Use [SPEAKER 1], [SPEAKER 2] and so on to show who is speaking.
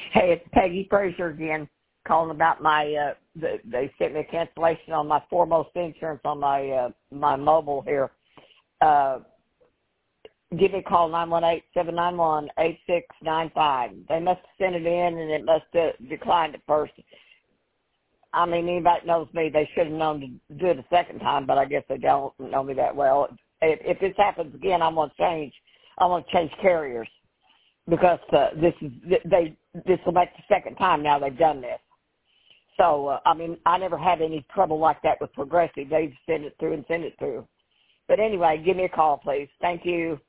[SPEAKER 1] Hey, it's Peggy Frazier again, calling about my. They sent me a cancellation on my Foremost Insurance on my mobile here. Give me a call 918-791-8695. They must have sent it in and it must have declined at first. I mean, anybody knows me, they should have known to do it a second time, but I guess they don't know me that well. If this happens again, I'm going to change carriers because this will make the second time now they've done this. So, I mean, I never had any trouble like that with Progressive. They send it through and send it through. But anyway, give me a call, please. Thank you.